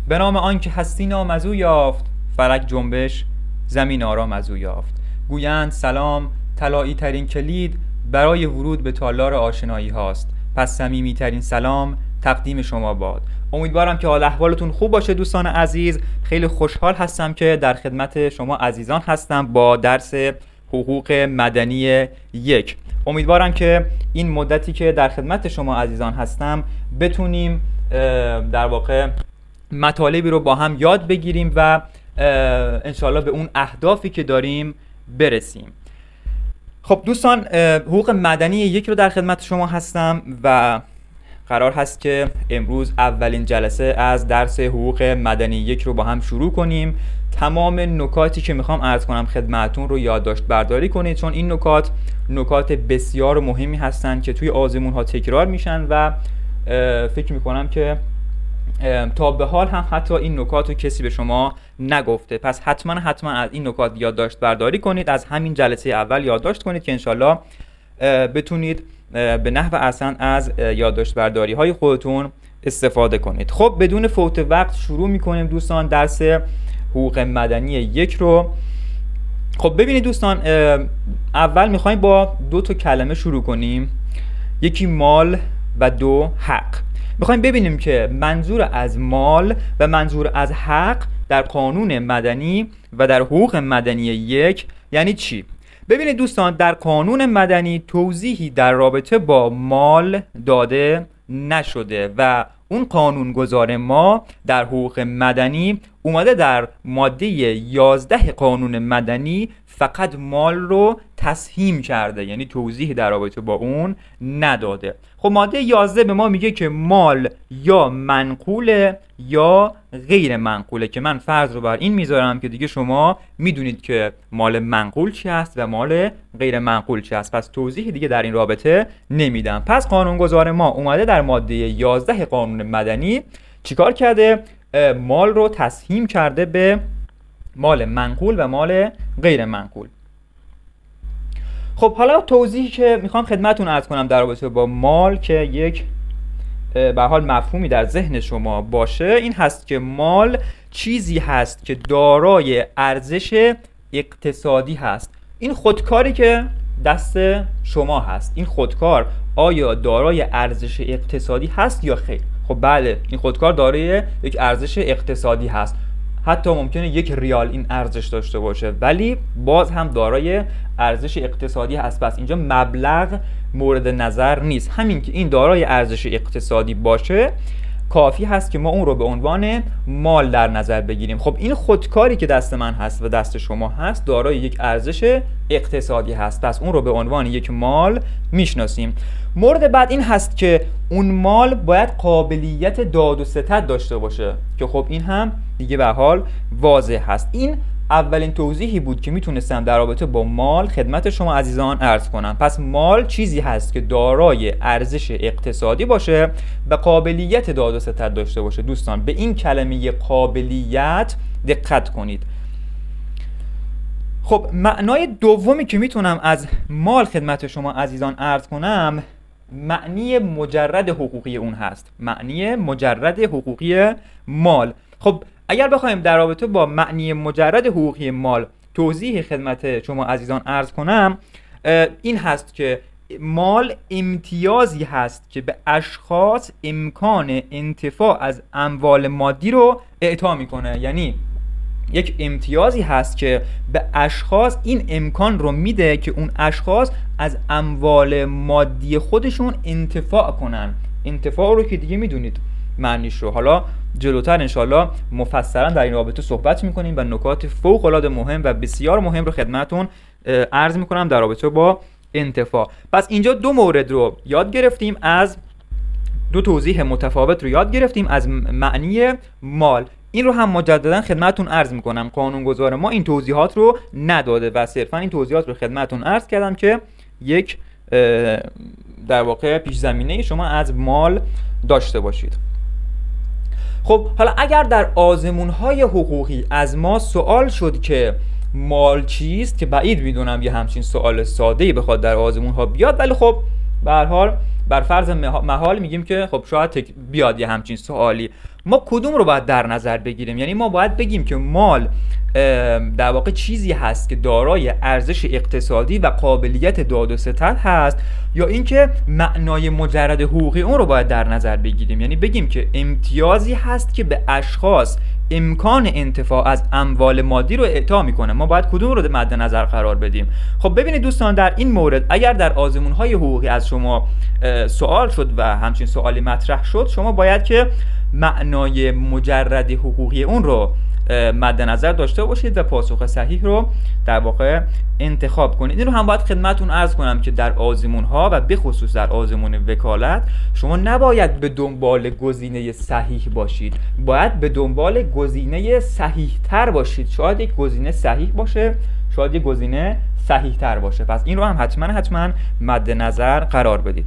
به نام آن که هستی نام از او یافت، فلک جنبش زمین آرام از او یافت. گویند سلام طلایی ترین کلید برای ورود به تالار آشنایی هاست، پس صمیمی ترین سلام تقدیم شما باد. امیدوارم که حال احوالتون خوب باشه دوستان عزیز. خیلی خوشحال هستم که در خدمت شما عزیزان هستم با درس حقوق مدنی 1. امیدوارم که این مدتی که در خدمت شما عزیزان هستم بتونیم در واقع مطالبی رو با هم یاد بگیریم و انشالله به اون اهدافی که داریم برسیم. خب دوستان، حقوق مدنی 1 رو در خدمت شما هستم و قرار هست که امروز اولین جلسه از درس حقوق مدنی 1 رو با هم شروع کنیم. تمام نکاتی که میخوام عرض کنم خدمتون رو یادداشت برداری کنید، چون این نکات بسیار مهمی هستن که توی آزمون ها تکرار میشن و فکر میکنم که تا به حال هم حتی این نکات رو کسی به شما نگفته. پس حتما از این نکات یادداشت برداری کنید، از همین جلسه اول یادداشت کنید که انشالله بتونید به نحو احسن از یادداشت برداری های خودتون استفاده کنید. خب بدون فوت وقت شروع میکنیم دوستان درس حقوق مدنی 1 رو. خب ببینید دوستان، اول میخوایم با 2 کلمه شروع کنیم، یکی مال و 2 حق. میخوایم ببینیم که منظور از مال و منظور از حق در قانون مدنی و در حقوق مدنی 1 یعنی چی. ببینید دوستان، در قانون مدنی توضیحی در رابطه با مال داده نشده و اون قانونگذار ما در حقوق مدنی اومده در ماده 11 قانون مدنی فقط مال رو تسهیم کرده، یعنی توضیحی در رابطه با اون نداده. خب ماده 11 به ما میگه که مال یا منقوله یا غیر منقوله، که من فرض رو بر این میذارم که دیگه شما میدونید که مال منقول چی هست و مال غیر منقول چی هست، پس توضیح دیگه در این رابطه نمیدم. پس قانونگذار ما اومده در ماده 11 قانون مدنی چیکار کرده؟ مال رو تسهیم کرده به مال منقول و مال غیر منقول. خب حالا توضیحی که میخوام خدمتتون عرض کنم در رابطه با مال که یک به حال مفهومی در ذهن شما باشه این هست که مال چیزی هست که دارای ارزش اقتصادی هست. این خودکاری که دست شما هست، این خودکار آیا دارای ارزش اقتصادی هست یا خیر؟ خب بله، این خودکار دارای یک ارزش اقتصادی هست، حتی ممکنه 1 ریال این ارزش داشته باشه ولی باز هم دارای ارزش اقتصادی هست. پس اینجا مبلغ مورد نظر نیست، همین که این دارای ارزش اقتصادی باشه کافی هست که ما اون رو به عنوان مال در نظر بگیریم. خب این خودکاری که دست من هست و دست شما هست دارای یک ارزش اقتصادی هست، پس اون رو به عنوان یک مال میشناسیم. مورد بعد این هست که اون مال باید قابلیت داد و ستد داشته باشه که خب این هم دیگه به حال واضح هست. این اولین توضیحی بود که میتونستم در رابطه با مال خدمت شما عزیزان عرض کنم. پس مال چیزی هست که دارای ارزش اقتصادی باشه و قابلیت داد و ستد داشته باشه. دوستان به این کلمه قابلیت دقت کنید. خب معنای دومی که میتونم از مال خدمت شما عزیزان عرض کنم معنی مجرد حقوقی اون هست، معنی مجرد حقوقی مال. خب اگر بخوایم در رابطه با معنی مجرد حقوقی مال توضیح خدمت شما عزیزان عرض کنم این هست که مال امتیازی هست که به اشخاص امکان انتفاع از اموال مادی رو اعطا میکنه، یعنی یک امتیازی هست که به اشخاص این امکان رو میده که اون اشخاص از اموال مادی خودشون انتفاع کنن. انتفاع رو که دیگه میدونید معنیش رو، حالا جلوتر انشالله مفصلا در این رابطه صحبت میکنیم و نکات فوق العاده مهم و بسیار مهم رو خدمتون عرض میکنم در رابطه با انتفاع. پس اینجا 2 مورد رو یاد گرفتیم، از 2 توضیح متفاوت رو یاد گرفتیم از معنی مال. این رو هم مجددا خدمتون عرض میکنم، قانونگذار ما این توضیحات رو نداده و صرفا این توضیحات رو خدمتون عرض کردم که یک در واقع پیش زمینه شما از مال داشته باشید. خب حالا اگر در آزمون‌های حقوقی از ما سوال شد که مال چیست، که بعید میدونم یه همچین سوال ساده‌ای بخواد در آزمون‌ها بیاد، ولی خب به هر حال بر فرض محال میگیم که خب شاید بیاد یه همچین سوالی. ما کدوم رو باید در نظر بگیریم؟ یعنی ما باید بگیم که مال در واقع چیزی هست که دارای ارزش اقتصادی و قابلیت داد و ستد هست، یا اینکه معنای مجرد حقوقی اون رو باید در نظر بگیریم، یعنی بگیم که امتیازی هست که به اشخاص امکان انتفاع از اموال مادی رو اعطا میکنه. ما باید کدوم رو مد نظر قرار بدیم؟ خب ببینید دوستان، در این مورد اگر در آزمون‌های حقوقی از شما سوال شد و همچین سوالی مطرح شد، شما باید که معنای مجرد حقوقی اون رو مد نظر داشته باشید و پاسخ صحیح رو در واقع انتخاب کنید. این رو هم باید خدمتتون عرض کنم که در آزمون‌ها و به خصوص در آزمون وکالت شما نباید به دنبال گزینه صحیح باشید، باید به دنبال گزینه صحیح تر باشید. شاید یک گزینه صحیح باشه، شاید یک گزینه صحیح تر باشه. پس این رو هم حتما مد نظر قرار بدید.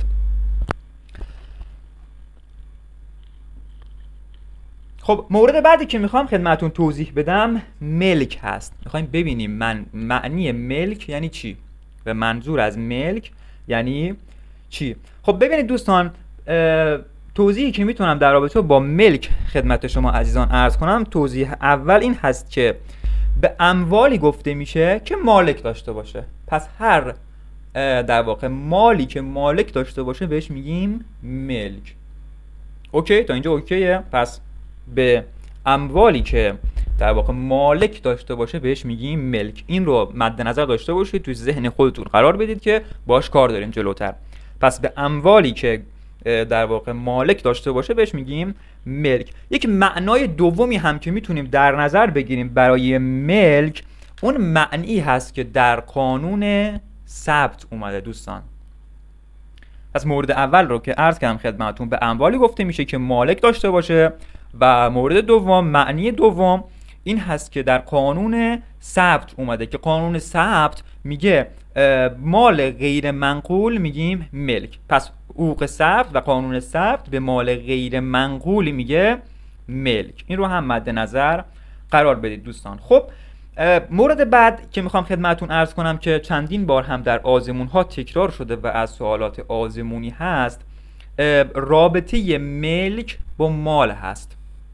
خب مورد بعدی که میخوام خدمتون توضیح بدم ملک هست. میخوایم ببینیم معنی ملک یعنی چی و منظور از ملک یعنی چی. خب ببینید دوستان، توضیحی که میتونم در رابطه با ملک خدمت شما عزیزان عرض کنم، توضیح اول این هست که به اموالی گفته میشه که مالک داشته باشه. پس هر در واقع مالی که مالک داشته باشه بهش میگیم ملک. اوکی تا اینجا اوکیه؟ پس به اموالی که در واقع مالک داشته باشه بهش میگیم ملک. این رو مد نظر داشته باشید، توی ذهن خودتون قرار بدید که باش کار داریم جلوتر. پس به اموالی که در واقع مالک داشته باشه بهش میگیم ملک. یک معنای دومی هم که میتونیم در نظر بگیریم برای ملک، اون معنی هست که در قانون ثبت اومده دوستان. پس مورد اول رو که عرض کردم خدمتتون، به اموالی گفته میشه که مالک داشته باشه، و مورد دوم، معنی دوم این هست که در قانون ثبت اومده که قانون ثبت میگه مال غیر منقول میگیم ملک. پس حقوق ثبت و قانون ثبت به مال غیر منقول میگه ملک. این رو هم مد نظر قرار بدید دوستان. خب مورد بعد که میخوام خدمتون عرض کنم که چندین بار هم در آزمون ها تکرار شده و از سوالات آزمونی هست، رابطه ملک با مال هست.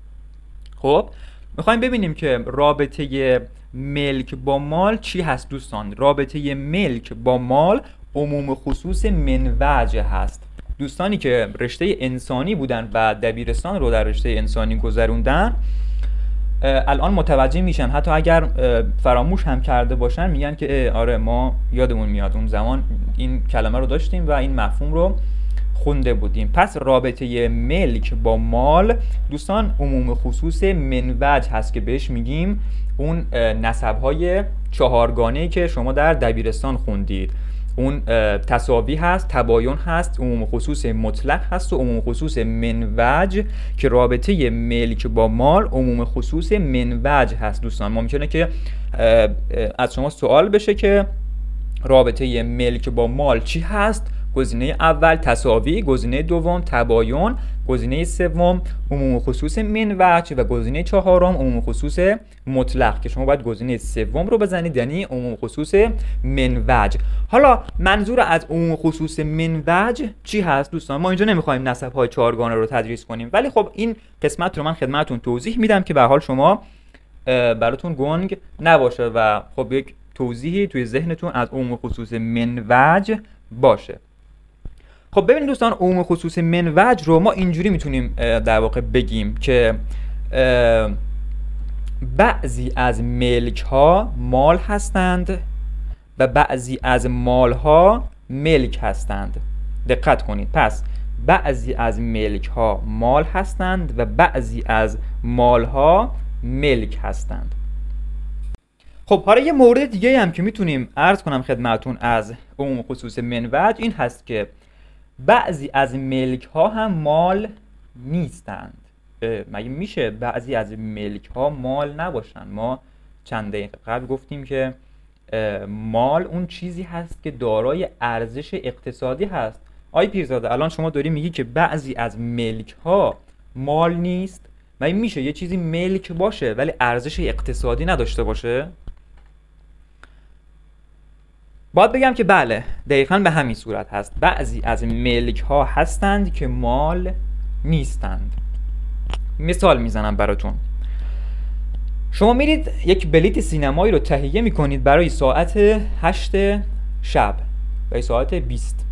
خب میخوایم ببینیم که رابطه ملک با مال چی هست دوستان. رابطه ملک با مال عموم خصوص منوجه هست. دوستانی که رشته انسانی بودن و دبیرستان رو در رشته انسانی گذروندن الان متوجه میشن، حتی اگر فراموش هم کرده باشن میگن که آره ما یادمون میاد اون زمان این کلمه رو داشتیم و این مفهوم رو خونده بودیم. پس رابطه ملک با مال دوستان عموم خصوص منوج هست که بهش میگیم اون نسب‌های چهارگانه‌ای که شما در دبیرستان خوندید. اون تساوی هست، تباین هست، عموم خصوص مطلق هست و عموم خصوص منوج که رابطه ملک با مال عموم خصوص منوج هست دوستان. ممکنه که از شما سوال بشه که رابطه ملک با مال چی هست؟ گزینه اول تساوی، گزینه دوم تباین، گزینه سوم عموم خصوص منوج و گزینه چهارم عموم خصوص مطلق که شما باید گزینه سوم رو بزنید، یعنی عموم خصوص منوج. حالا منظور از عموم خصوص منوج چی هست دوستان؟ ما اینجا نمیخوایم نسب‌های چهارگانه رو تدریس کنیم، ولی خب این قسمت رو من خدمتتون توضیح میدم که به هر حال شما براتون گنگ نباشه و خب یک توضیحی توی ذهنتون از عموم خصوص منوج باشه. خب ببینید دوستان، عموم خصوص منوج رو ما اینجوری میتونیم در واقع بگیم که بعضی از ملک ها مال هستند و بعضی از مال ها ملک هستند. دقت کنید، پس بعضی از ملک ها مال هستند و بعضی از مال ها ملک هستند. خب حالا یه مورد دیگه هم که میتونیم عرض کنم خدمتون از عموم خصوص منوج این هست که بعضی از ملک ها هم مال نیستند. مگه میشه بعضی از ملک ها مال نباشن؟ ما چند دقیقه قبل گفتیم که مال اون چیزی هست که دارای ارزش اقتصادی هست. آی پیرزاده الان شما داری میگی که بعضی از ملک ها مال نیست؟ مگه میشه یه چیزی ملک باشه ولی ارزش اقتصادی نداشته باشه؟ باید بگم که بله دقیقاً به همین صورت هست. بعضی از ملک ها هستند که مال نیستند. مثال میزنم براتون. شما میرید یک بلیت سینمایی رو تهیه میکنید برای ساعت 8 شب، برای ساعت 20،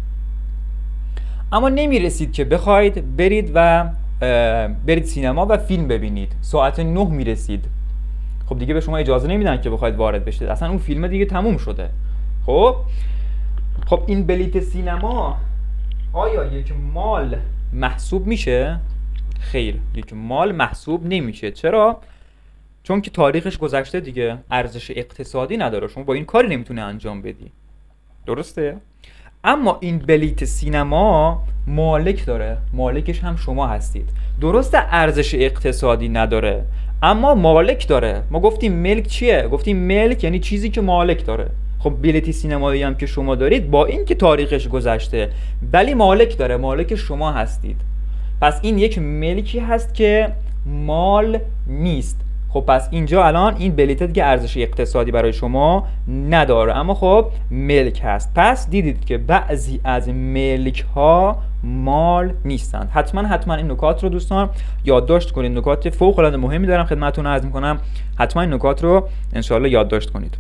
اما نمیرسید که بخواید برید و برید سینما و فیلم ببینید. ساعت 9 میرسید. خب دیگه به شما اجازه نمیدن که بخواید وارد بشید، اصلا اون فیلم دیگه تموم شده. خب این بلیت سینما آیا یک مال محسوب میشه؟ خیر، یک مال محسوب نمیشه. چرا؟ چون که تاریخش گذشته دیگه، ارزش اقتصادی نداره، شما با این کاری نمیتونه انجام بدی. درسته؟ اما این بلیت سینما مالک داره، مالکش هم شما هستید. درسته ارزش اقتصادی نداره اما مالک داره. ما گفتیم ملک چیه؟ گفتیم ملک یعنی چیزی که مالک داره. خب بلیت سینمایی هم که شما دارید با این که تاریخش گذشته ولی مالک داره، مالک شما هستید. پس این یک ملکی هست که مال نیست. خب پس اینجا الان این بلیت دیگه ارزش اقتصادی برای شما نداره اما خب ملک هست. پس دیدید که بعضی از ملک ها مال نیستند. حتما این نکات رو دوستان یادداشت کنید. نکات فوق العاده مهمی دارم خدمتتون عرض می‌کنم، حتما این نکات رو انشالله یادداشت کنید.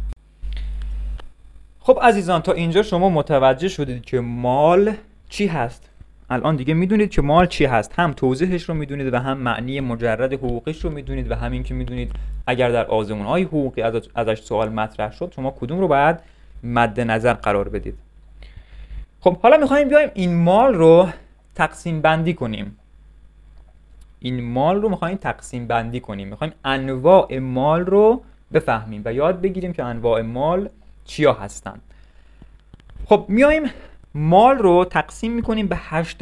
خب عزیزان تا اینجا شما متوجه شدید که مال چی هست. الان دیگه میدونید که مال چی هست، هم توضیحش رو میدونید و هم معنی مجرد حقوقش رو میدونید و همین که میدونید اگر در آزمون‌های حقوقی ازش سوال مطرح شد شما کدوم رو باید مد نظر قرار بدید. خب حالا میخوایم بیایم این مال رو تقسیم بندی کنیم. میخوایم انواع مال رو بفهمیم و یاد بگیریم که انواع مال چیا هستن. خب میایم مال رو تقسیم میکنیم به 8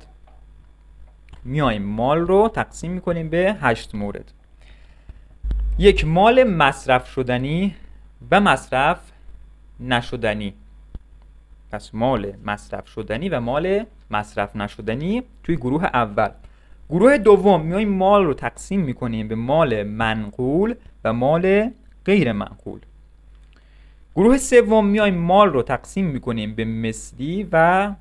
مورد. یک، مال مصرف شدنی و مصرف نشدنی. پس مال مصرف شدنی و مال مصرف نشدنی توی گروه اول. گروه دوم میایم مال رو تقسیم میکنیم به مال منقول و مال غیر منقول. گروه سوم میایم مال رو تقسیم میکنیم به مثلی و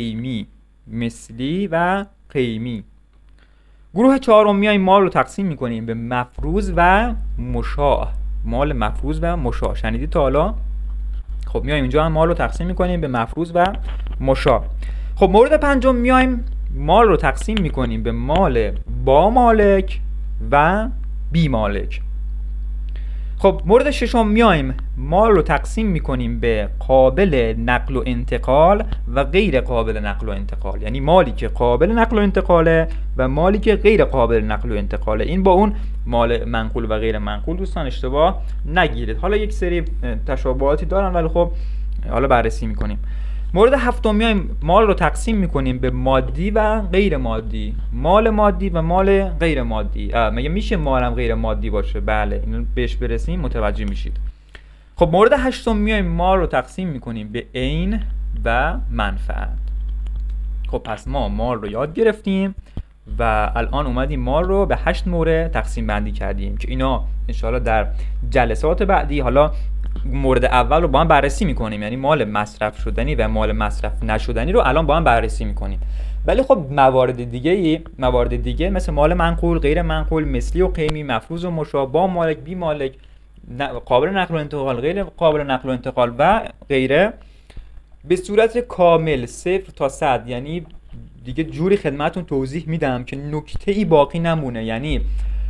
قیمی. گروه چهارم میایم مال رو تقسیم میکنیم به مفروض و مشاع. مال مفروض و مشاع شنیدید تا حالا؟ خب میایم اینجا هم مال رو تقسیم میکنیم به مفروض و مشاع. خب مورد پنجم میایم مال رو تقسیم میکنیم به مال با مالک و بی مالک. خب مورد ششم میایم مال رو تقسیم میکنیم به قابل نقل و انتقال و غیر قابل نقل و انتقال، یعنی مالی که قابل نقل و انتقاله و مالی که غیر قابل نقل و انتقاله. این با اون مال منقول و غیر منقول دوستان اشتباه نگیرید. حالا یک سری تشابهاتی دارن ولی خب حالا بررسی میکنیم. مورد هفتم میایم مال رو تقسیم میکنیم به مادی و غیر مادی. مال مادی و مال غیر مادی. مگه میشه مالم غیر مادی باشه؟ بله، اینو بهش برسیم متوجه میشید. خب مورد هشتم میایم مال رو تقسیم میکنیم به عین و منفعت. خب پس ما مال رو یاد گرفتیم و الان اومدیم مال رو به 8 مورد تقسیم بندی کردیم که اینا انشاءالله در جلسات بعدی حالا مورد اول رو با هم بررسی میکنیم، یعنی مال مصرف شدنی و مال مصرف نشدنی رو الان با هم بررسی میکنیم. ولی خب موارد دیگه مثل مال منقول، غیر منقول، مثلی و قیمی، مفروض و مشاع، با مالک، بی مالک، قابل نقل و انتقال، غیر قابل نقل و انتقال و غیره، به صورت کامل 0 تا 100 یعنی دیگه جوری خدمتون توضیح میدم که نکته‌ای باقی نمونه، یعنی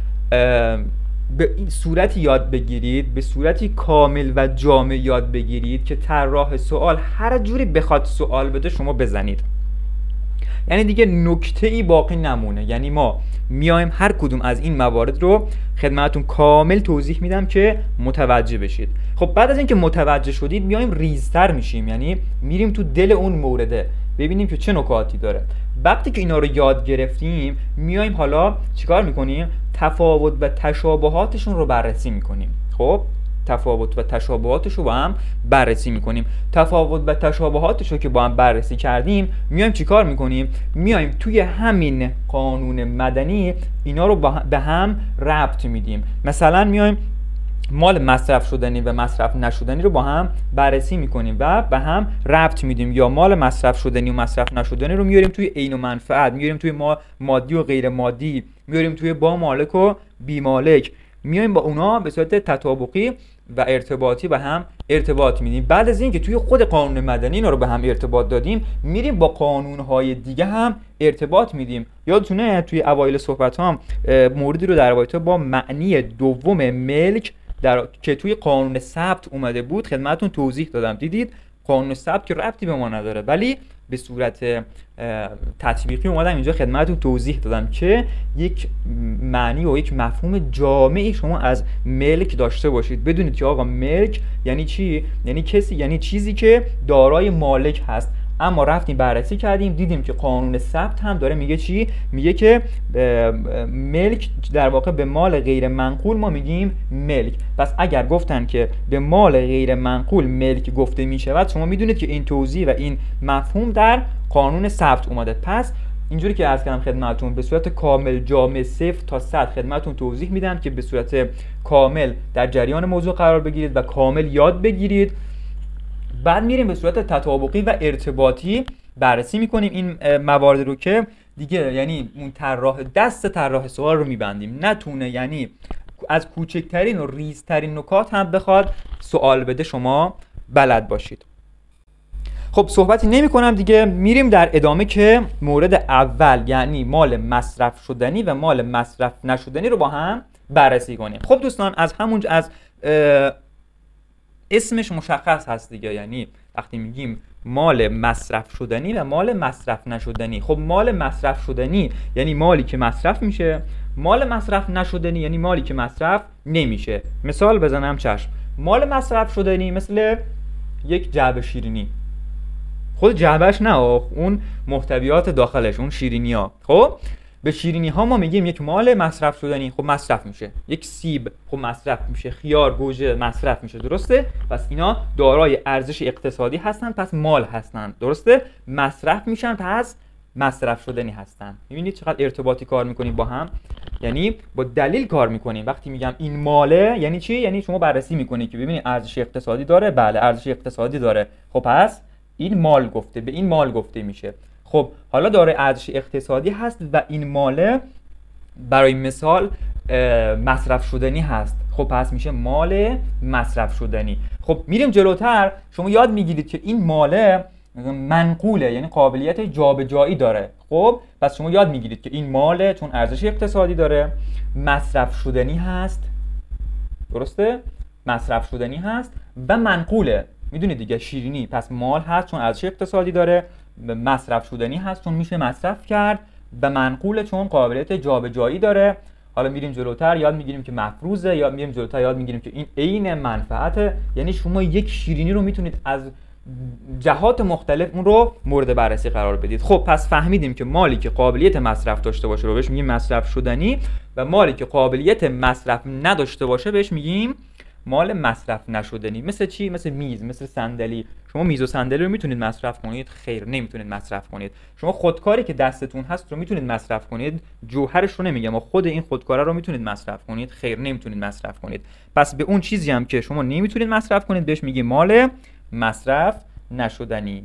به این صورتی یاد بگیرید، به صورتی کامل و جامع یاد بگیرید که طراح سوال هر جوری بخواد سوال بده شما بزنید، یعنی دیگه نکته‌ای باقی نمونه. یعنی ما میایم هر کدوم از این موارد رو خدمتون کامل توضیح میدم که متوجه بشید. خب بعد از اینکه متوجه شدید میایم ریزتر میشیم، یعنی میریم تو دل اون مورده ببینیم که چه نکاتی داره. وقتی که اینا رو یاد گرفتیم میایم حالا چیکار میکنیم؟ تفاوت و تشابهاتشون رو بررسی میکنیم. خب تفاوت و تشابهاتش رو با هم بررسی میکنیم. تفاوت و تشابهاتش رو که با هم بررسی کردیم میایم چیکار میکنیم؟ میایم توی همین قانون مدنی اینا رو به هم ربط میدیم. مثلا میایم مال مصرف شدنی و مصرف نشدنی رو با هم بررسی میکنیم و به هم ربط میدیم، یا مال مصرف شدنی و مصرف نشدنی رو میاریم توی عین و منفعت، میاریم توی مادی و غیر مادی، میاریم توی با مالک و بی مالک، میایم با اونا به صورت تطابقی و ارتباطی به هم ارتباط میدیم. بعد از اینکه توی خود قانون مدنی اینا رو به هم ارتباط دادیم، میریم با قانونهای دیگه هم ارتباط میدیم. یادتونه توی اوایل صحبتام موردی رو در رابطه با معنی دوم ملک که توی قانون ثبت اومده بود خدمتتون توضیح دادم. دیدید قانون ثبت که ربطی به ما نداره، ولی به صورت تطبیقی اومدم اینجا خدمتتون توضیح دادم که یک معنی و یک مفهوم جامعی شما از ملک داشته باشید. بدونید که آقا ملک یعنی چی؟ یعنی کسی، یعنی چیزی که دارای مالک هست. اما رفتیم بررسی کردیم دیدیم که قانون ثبت هم داره میگه چی؟ میگه که ملک در واقع به مال غیر منقول ما میگیم ملک. پس اگر گفتن که به مال غیر منقول ملک گفته میشود، شما میدونید که این توضیح و این مفهوم در قانون ثبت اومده. پس اینجوری که عرض کردم خدمتتون به صورت کامل جامع 0 تا 100 خدمتتون توضیح میدم که به صورت کامل در جریان موضوع قرار بگیرید و کامل یاد بگیرید. بعد میریم به صورت تطابقی و ارتباطی بررسی میکنیم این موارد رو که دیگه یعنی اون دست طراح سوال رو میبندیم، نتونه یعنی از کوچکترین و ریزترین نکات هم بخواد سوال بده شما بلد باشید. خب صحبتی نمی کنم دیگه، میریم در ادامه که مورد اول یعنی مال مصرف شدنی و مال مصرف نشدنی رو با هم بررسی کنیم. خب دوستان از اسمش مشخص هست دیگه، یعنی وقتی میگیم مال مصرف شدنی و مال مصرف نشدنی، خب مال مصرف شدنی یعنی مالی که مصرف میشه، مال مصرف نشدنی یعنی مالی که مصرف نمیشه. مثال بزنم چشم. مال مصرف شدنی مثل یک جعبه شیرینی، خود جعبهش نه، اون محتویات داخلش، اون شیرینی ها. خب به شیرینی ها ما میگیم یک مال مصرف شدنی، خب مصرف میشه. یک سیب خب مصرف میشه، خیار، گوجه مصرف میشه، درسته؟ پس اینا دارای ارزش اقتصادی هستن، پس مال هستن، درسته؟ مصرف میشن، پس مصرف شدنی هستن. میبینید چقدر ارتباطی کار میکنیم با هم، یعنی با دلیل کار میکنیم. وقتی میگم این ماله یعنی چی؟ یعنی شما بررسی میکنید که ببینید ارزش اقتصادی داره، بله ارزش اقتصادی داره، خب پس این مال گفته، به این مال گفته میشه. خب حالا داره ارزش اقتصادی هست و این ماله برای مثال مصرف شدنی هست، خب پس میشه مال مصرف شدنی. خب میریم جلوتر، شما یاد میگیرید که این ماله منقوله، یعنی قابلیت جابجایی داره. خب پس شما یاد میگیرید که این ماله چون ارزش اقتصادی داره مصرف شدنی هست، درسته؟ مصرف شدنی هست و منقوله. میدونید دیگه شیرینی پس مال هست چون ارزش اقتصادی داره، مصرف شدنی هست چون میشه مصرف کرد، و منقوله چون قابلیت جابجایی داره. حالا میریم جلوتر یاد میگیریم که مفروضه، یا میریم جلوتر یاد میگیریم که این عین منفعته، یعنی شما یک شیرینی رو میتونید از جهات مختلف اون رو مورد بررسی قرار بدید. خب پس فهمیدیم که مالی که قابلیت مصرف داشته باشه رو بهش میگیم مصرف شدنی، و مالی که قابلیت مصرف نداشته باشه بهش میگیم مال مصرف نشدنی. مثل چی؟ مثل میز، مثل صندلی. شما میز و صندلی رو میتونید مصرف کنید؟ خیر، نمیتونید مصرف کنید. شما خودکاری که دستتون هست رو میتونید مصرف کنید؟ جوهرش رو نمیگم، خود این خودکاره رو میتونید مصرف کنید؟ خیر، نمیتونید مصرف کنید. پس به اون چیزی هم که شما نمیتونید مصرف کنید بهش میگیم مال مصرف نشدنی.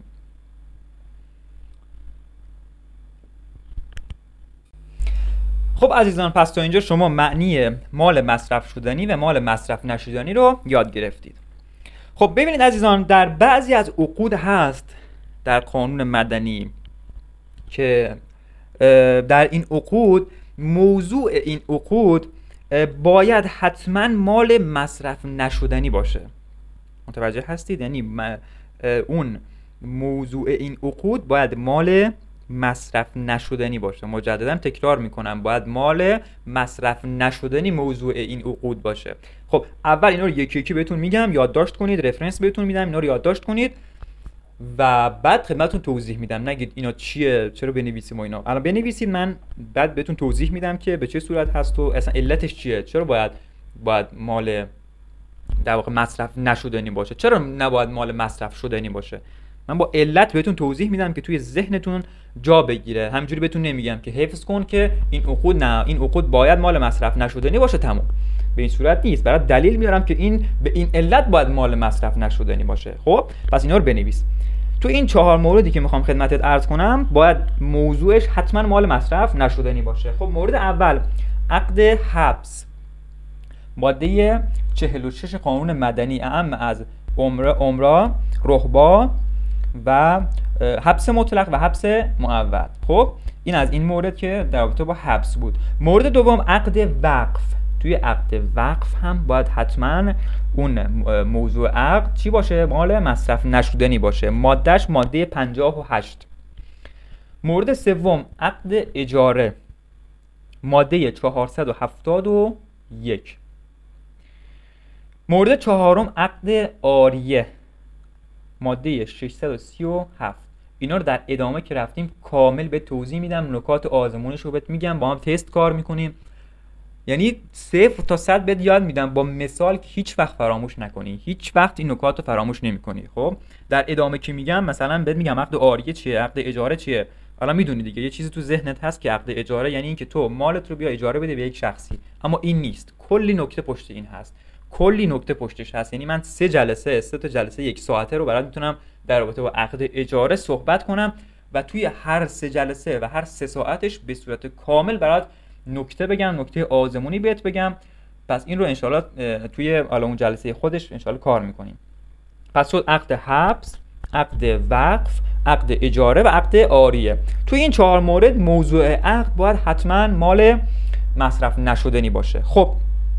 خب عزیزان، پس تا اینجا شما معنی مال مصرف شدنی و مال مصرف نشدنی رو یاد گرفتید. خب ببینید عزیزان، در بعضی از عقود هست در قانون مدنی که در این عقود موضوع این عقود باید حتما مال مصرف نشدنی باشه. متوجه هستید؟ یعنی اون موضوع این عقود باید مال مصرف نشدنی باشه. مجددا تکرار میکنم، باید مال مصرف نشدنی موضوع این عقود باشه. خب اول اینا رو یکی یکی بهتون میگم، یادداشت کنید، رفرنس بهتون میدم، اینا رو یادداشت کنید و بعد خدمتتون توضیح میدم. نگید اینا چیه، چرا بنویسیم و اینا. الان بنویسید، من بعد بهتون توضیح میدم که به چه صورت هست و اصلا علتش چیه، چرا باید مال در واقع مصرف نشدنی باشه، چرا نباید مال مصرف شدنی باشه. من با علت بهتون توضیح میدم که توی ذهنتون جا بگیره. همینجوری بهتون نمیگم که حفظ کن که این عقود، نه، این عقود باید مال مصرف نشدنی باشه، تموم. به این صورت نیست. برای دلیل میارم که این به این علت باید مال مصرف نشدنی باشه. خب پس اینا رو بنویس. تو این 4 موردی که میخوام خدمتت عرض کنم باید موضوعش حتما مال مصرف نشدنی باشه. خب مورد اول عقد حبس، ماده 46 قانون مدنی اعم از عمره، رهبا و حبس مطلق و حبس معود. خب این از این مورد که در رابطه با حبس بود. مورد دوم عقد وقف. توی عقد وقف هم باید حتما اون موضوع عقد چی باشه؟ مال مصرف نشدنی باشه. مادهش ماده 58. مورد سوم عقد اجاره، ماده 471. مورد چهارم عقد عاریه، ماده 637. اینا رو در ادامه که رفتیم کامل به توضیح میدم، نکات آزمونش رو بهت میگم، با هم تست کار میکنیم. یعنی 0 تا 100 بهت یاد میدم با مثال که هیچ وقت فراموش نکنی، هیچ وقت این نکات رو فراموش نمیکنی. خب در ادامه که میگم مثلا بهت میگم عقد عاریه چیه، عقد اجاره چیه. حالا میدونی دیگه، یه چیزی تو ذهنت هست که عقد اجاره یعنی این که تو مالت رو بیا اجاره بده به یک شخصی، اما این نیست. کلی نکته پشت این هست، کلی نکته پشتش هست. یعنی من 3 تا جلسه 1 ساعته رو برات میتونم در رابطه با عقد اجاره صحبت کنم و توی هر 3 جلسه و هر 3 ساعتش به صورت کامل برات نکته بگم، نکته آزمونی بهت بگم. پس این رو انشالله توی اون جلسه خودش انشالله کار میکنیم. پس شد عقد حبس، عقد وقف، عقد اجاره و عقد عاریه. توی این 4 مورد موضوع عقد باید حتما مال مصرف نشدنی باشه. خب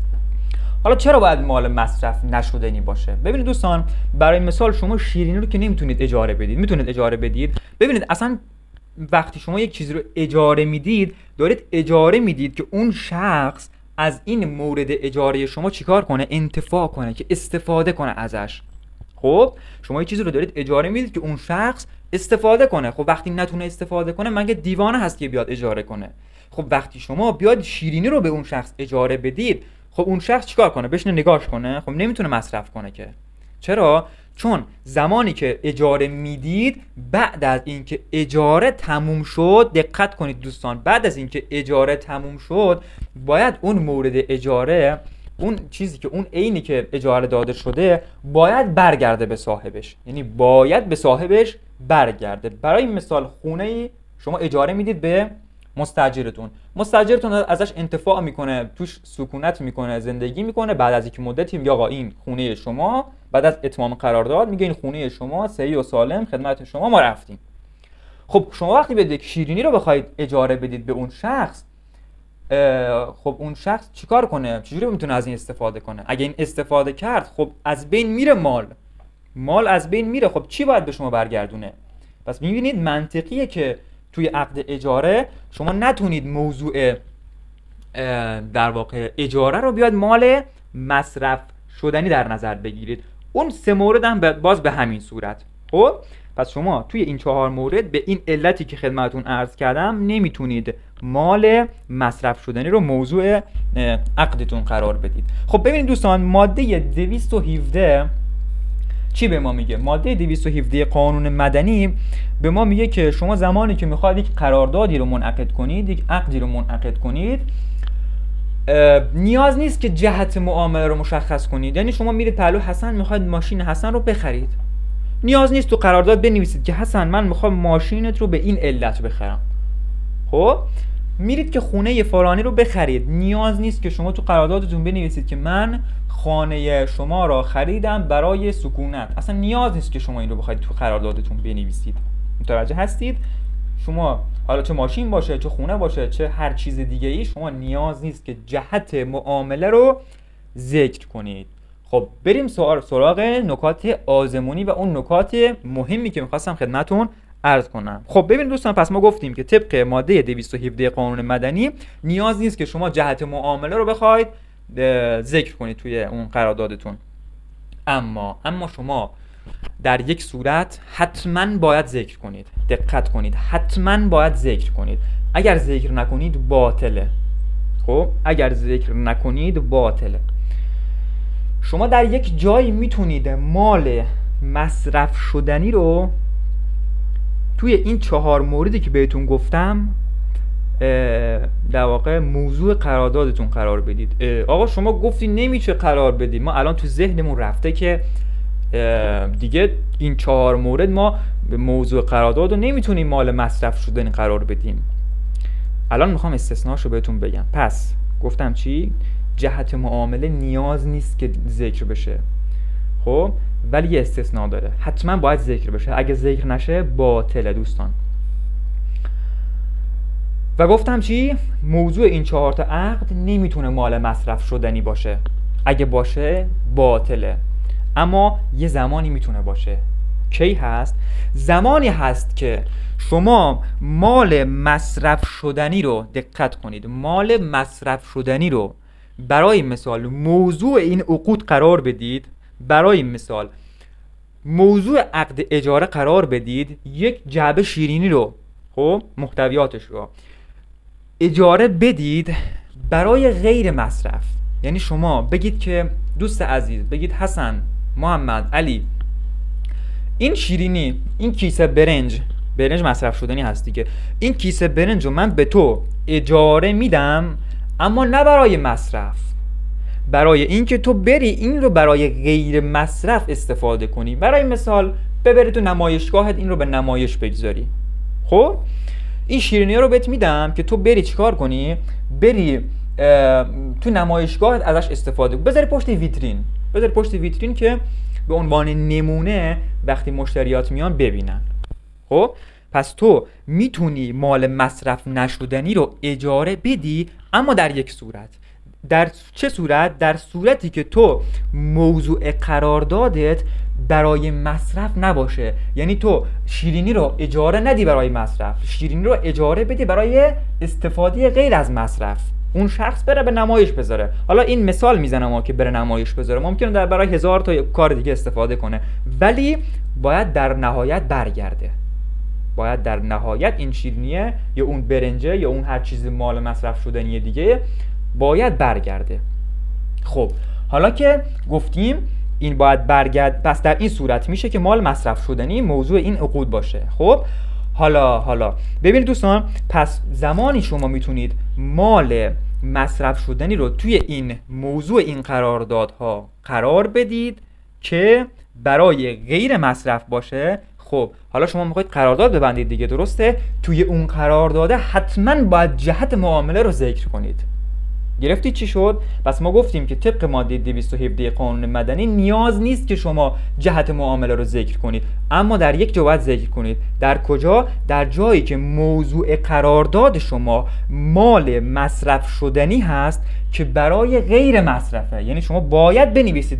حالا چرا باید مال مصرف نشدنی باشه؟ ببینید دوستان، برای مثال شما شیرینی رو که نمیتونید اجاره بدید. میتونید اجاره بدید؟ ببینید اصلا وقتی شما یک چیزی رو اجاره میدید، دارید اجاره میدید که اون شخص از این مورد اجاره شما چیکار کنه؟ انتفاع کنه، که استفاده کنه ازش. خب شما یک چیزی رو دارید اجاره میدید که اون شخص استفاده کنه. خب وقتی نتونه استفاده کنه مگه دیوانه هست که بیاد اجاره کنه؟ خب وقتی شما بیاد شیرینی رو به اون شخص اجاره بدید، خب اون شخص چیکار کنه؟ بشینه نگاش کنه؟ خب نمیتونه مصرف کنه که. چرا؟ چون زمانی که اجاره میدید، بعد از اینکه اجاره تموم شد، دقت کنید دوستان، بعد از اینکه اجاره تموم شد باید اون مورد اجاره، اون چیزی که اون عینی که اجاره داده شده باید برگرده به صاحبش. یعنی باید به صاحبش برگرده. برای مثال خونه‌ای شما اجاره میدید به مستاجرتون ازش انتفاع میکنه، توش سکونت میکنه، زندگی میکنه. بعد از یک مدتی میگه آقا این خونه شما، بعد از اتمام قرارداد میگه این خونه شما صحیح و سالم خدمت شما ما رفتیم. خب شما وقتی بدید شیرینی رو بخواید اجاره بدید به اون شخص، خب اون شخص چیکار کنه؟ چجوری میتونه از این استفاده کنه؟ اگه این استفاده کرد خب از بین میره، مال از بین میره. خب چی باید به شما برگردونه؟ پس میبینید منطقیه که توی عقد اجاره شما نتونید موضوع در واقع اجاره رو بیاد مال مصرف شدنی در نظر بگیرید. اون 3 مورد هم باز به همین صورت. خب پس شما توی این 4 مورد به این علتی که خدمتتون عرض کردم نمیتونید مال مصرف شدنی رو موضوع عقدتون قرار بدید. خب ببینید دوستان، ماده 217 چی به ما میگه؟ ماده 217 قانون مدنی به ما میگه که شما زمانی که میخواید یک قراردادی رو منعقد کنید، یک عقدی رو منعقد کنید، نیاز نیست که جهت معامله رو مشخص کنید. یعنی شما میرید پهلو حسن میخواید ماشین حسن رو بخرید، نیاز نیست تو قرارداد بنویسید که حسن من میخوام ماشینت رو به این علت بخرم. خب میرید که خونه فلانی رو بخرید، نیاز نیست که شما تو قراردادتون بنویسید که من خانه شما را خریدم برای سکونت. اصلا نیاز نیست که شما این رو بخواید تو قراردادتون بنویسید. متوجه هستید؟ شما حالا چه ماشین باشه، چه خونه باشه، چه هر چیز دیگه ای، شما نیاز نیست که جهت معامله رو ذکر کنید. خب بریم سراغ نکات آزمونی و اون نکات مهمی که میخواستم خدمتون عرض کنم. خب ببینید دوستان، پس ما گفتیم که طبق ماده 217 قانون مدنی نیاز نیست که شما جهت معامله رو بخواید ذکر کنید توی اون قراردادتون. اما شما در یک صورت حتما باید ذکر کنید. دقت کنید، حتما باید ذکر کنید. اگر ذکر نکنید باطله. خب اگر ذکر نکنید باطله. شما در یک جایی میتونید مال مصرف شدنی رو توی این 4 موردی که بهتون گفتم در واقع موضوع قراردادتون قرار بدید. آقا شما گفتی نمیشه قرار بدید، ما الان تو ذهنمون رفته که دیگه این 4 مورد ما به موضوع قرارداد رو نمیتونیم مال مصرف شدنی قرار بدیم. الان میخوام استثناشو بهتون بگم. پس گفتم چی؟ جهت معامله نیاز نیست که ذکر بشه، خب ولی یه استثناء داره، حتما باید ذکر بشه، اگه ذکر نشه باطله دوستان. و گفتم چی؟ موضوع این 4 تا عقد نمیتونه مال مصرف شدنی باشه، اگه باشه باطله، اما یه زمانی میتونه باشه. کی هست؟ زمانی هست که شما مال مصرف شدنی رو، دقت کنید، مال مصرف شدنی رو برای مثال موضوع این عقود قرار بدید، برای مثال موضوع عقد اجاره قرار بدید، یک جعبه شیرینی رو، خب محتویاتش رو اجاره بدید برای غیر مصرف. یعنی شما بگید که دوست عزیز، بگید حسن، محمد، علی، این شیرینی، این کیسه برنج مصرف شدنی هست دیگه، این کیسه برنج رو من به تو اجاره میدم، اما نه برای مصرف، برای اینکه تو بری این رو برای غیر مصرف استفاده کنی. برای مثال ببری تو نمایشگاهت این رو به نمایش بگذاری. خب این شیرینی رو بهت میدم که تو بری چیکار کنی؟ بری تو نمایشگاهت ازش استفاده کنی، بذاری پشت ویترین که به عنوان نمونه وقتی مشتریات میان ببینن. خب پس تو میتونی مال مصرف نشدنی رو اجاره بدی، اما در یک صورت. در چه صورت؟ در صورتی که تو موضوع قراردادت برای مصرف نباشه. یعنی تو شیرینی رو اجاره ندی برای مصرف، شیرینی رو اجاره بدی برای استفاده غیر از مصرف. اون شخص بره به نمایش بذاره. حالا این مثال میزنم که بره نمایش بذاره، ممکنه در برای 1000 تا کار دیگه استفاده کنه، ولی باید در نهایت برگرده. باید در نهایت این شیرینیه یا اون برنجه یا اون هر چیز مال مصرف شدنی دیگه باید برگرده. خب حالا که گفتیم این باید برگرد، پس در این صورت میشه که مال مصرف شدنی موضوع این عقود باشه. خب حالا ببینید دوستان، پس زمانی شما میتونید مال مصرف شدنی رو توی این موضوع این قراردادها قرار بدید که برای غیر مصرف باشه. خب حالا شما میخواید قرارداد ببندید دیگه، درسته؟ توی اون قرارداده حتما باید جهت معامله رو ذکر کنید. گرفتید چی شد؟ پس ما گفتیم که طبق ماده 217 قانون مدنی نیاز نیست که شما جهت معامله رو ذکر کنید، اما در یک جا باید ذکر کنید. در کجا؟ در جایی که موضوع قرارداد شما مال مصرف شدنی هست که برای غیر مصرفه. یعنی شما باید بنویسید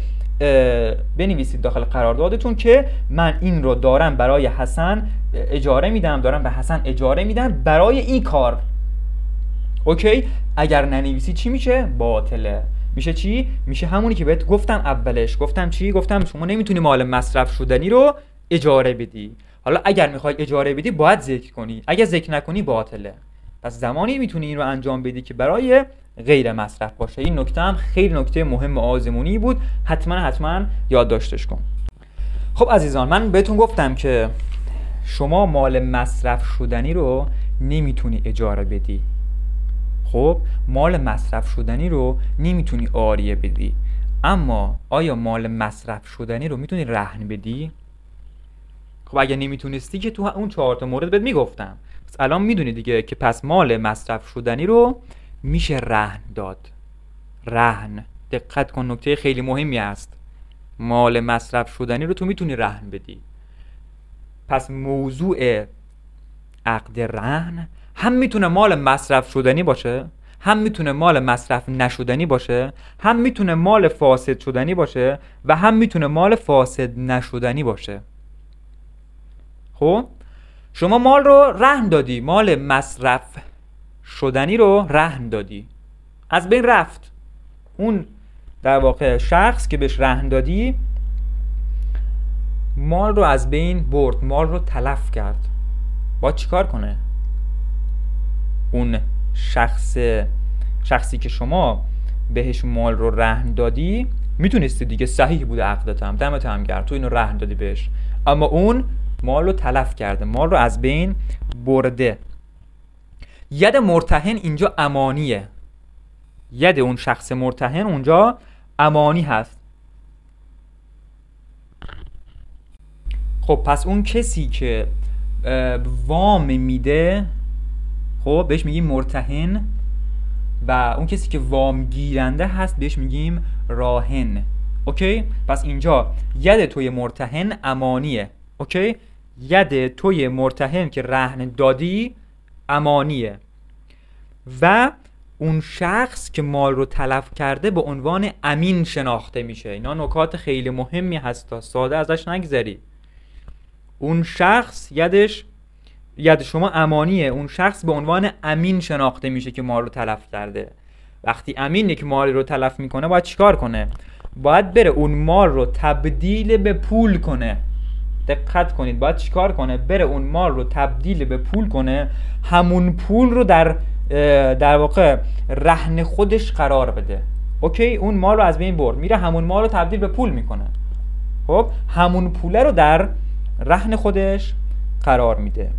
داخل قراردادتون که من این رو دارم برای حسن اجاره میدم، دارم به حسن اجاره میدم برای این کار. اوکی؟ اگر ننویسی چی میشه؟ باطله. میشه چی؟ میشه همونی که بهت گفتم اولش. گفتم چی؟ گفتم شما نمیتونی مال مصرف شدنی رو اجاره بدی. حالا اگر میخوای اجاره بدی باید ذکر کنی، اگر ذکر نکنی باطله. پس زمانی میتونی این رو انجام بدی که برای غیر مصرف باشه. این نکته هم خیلی نکته مهم و آزمونی بود، حتما یادداشتش کن. خب عزیزان، من بهتون گفتم که شما مال مصرف شدنی رو نمیتونی اجاره بدی. خب مال مصرف شدنی رو نمیتونی عاریه بدی، اما آیا مال مصرف شدنی رو میتونی رهن بدی؟ خب اگه نمیتونستی که تو اون 4 تا مورد بهت میگفتم. پس الان میدونی دیگه که پس مال مصرف شدنی رو میشه رهن داد. رهن، دقت کن، نکته خیلی مهمی است. مال مصرف شدنی رو تو میتونی رهن بدی. پس موضوع عقد رهن هم میتونه مال مصرف شدنی باشه، هم میتونه مال مصرف نشدنی باشه، هم میتونه مال فاسد شدنی باشه و هم میتونه مال فاسد نشدنی باشه. خب شما مال رو رهن دادی، مال مصرف شدنی رو رهن دادی، از بین رفت. اون در واقع شخص که بهش رهن دادی مال رو از بین برد، مال رو تلف کرد. باید چیکار کنه؟ اون شخصی که شما بهش مال رو رهن دادی، میتونستی دیگه، صحیح بوده عقدت هم، دمت هم گرم، تو اینو رهن دادی بهش، اما اون مال رو تلف کرده، مال رو از بین برده. ید مرتهن اینجا امانیه، ید اون شخص مرتهن اونجا امانی هست. خب پس اون کسی که وام میده خب بهش میگیم مرتهن و اون کسی که وام گیرنده هست بهش میگیم راهن. اوکی؟ پس اینجا ید توی مرتهن امانیه. اوکی؟ ید توی مرتهن که رهن دادی امانیه و اون شخص که مال رو تلف کرده به عنوان امین شناخته میشه. اینا نکات خیلی مهمی هست تا ساده ازش نگذری. اون شخص ید شما امانیه، اون شخص به عنوان امین شناخته میشه که مال رو تلف کرده. وقتی امین یک مال رو تلف میکنه باید چیکار کنه؟ باید بره اون مال رو تبدیل به پول کنه. دقت کنید، باید چیکار کنه؟ بره اون مال رو تبدیل به پول کنه، همون پول رو در واقع رهن خودش قرار بده. اوکی؟ اون مال رو از بین برد، میره همون مال رو تبدیل به پول میکنه. خب همون پوله رو در رهن خودش قرار میده.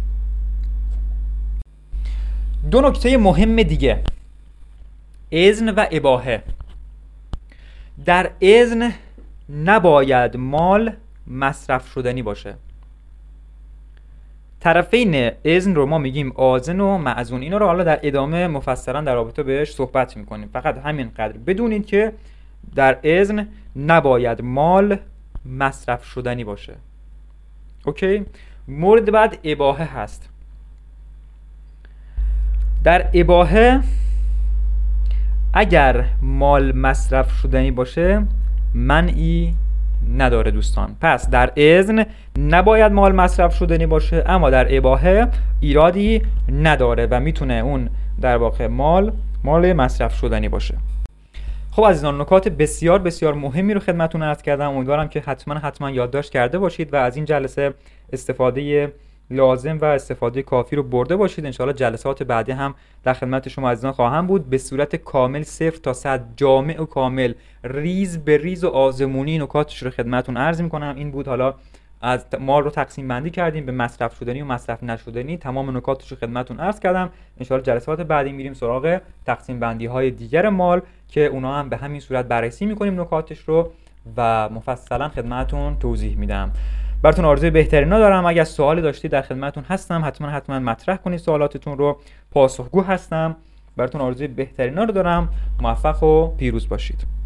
دو نکته مهم دیگه، اذن و اباحه. در اذن نباید مال مصرف شدنی باشه. طرفین اذن رو ما میگیم آذن و مأذون. اینا رو حالا در ادامه مفصلا در رابطه بهش صحبت میکنیم. فقط همین قدر بدونید که در اذن نباید مال مصرف شدنی باشه. اوکی؟ مورد بعد اباحه هست. در اباحه اگر مال مصرف شدنی باشه منعی نداره دوستان. پس در اذن نباید مال مصرف شدنی باشه، اما در اباحه ایرادی نداره و میتونه اون در واقع مال مصرف شدنی باشه. خب عزیزان، نکات بسیار بسیار مهمی رو خدمتتون عرض کردم. امیدوارم که حتما یادداشت کرده باشید و از این جلسه استفاده لازم و استفاده کافی رو برده باشید. انشاءالله جلسات بعدی هم در خدمت شما عزیزان خواهم بود، به صورت کامل 0 تا 100 جامع و کامل، ریز به ریز و آزمونی نکاتش رو خدمتتون عرض میکنم. این بود، حالا از مال رو تقسیم بندی کردیم به مصرف شدنی و مصرف نشدنی، تمام نکاتش رو خدمتتون عرض کردم. انشاءالله جلسات بعدی میریم سراغ تقسیم بندی های دیگر مال که اونا هم به همین صورت بررسی میکنیم نکاتش رو و مفصلا خدمتتون توضیح میدم. براتون آرزوی بهترینا دارم. اگر سوالی داشتید در خدمتتون هستم، حتما مطرح کنید سوالاتتون رو، پاسخگو هستم. براتون آرزوی بهترینا رو دارم. موفق و پیروز باشید.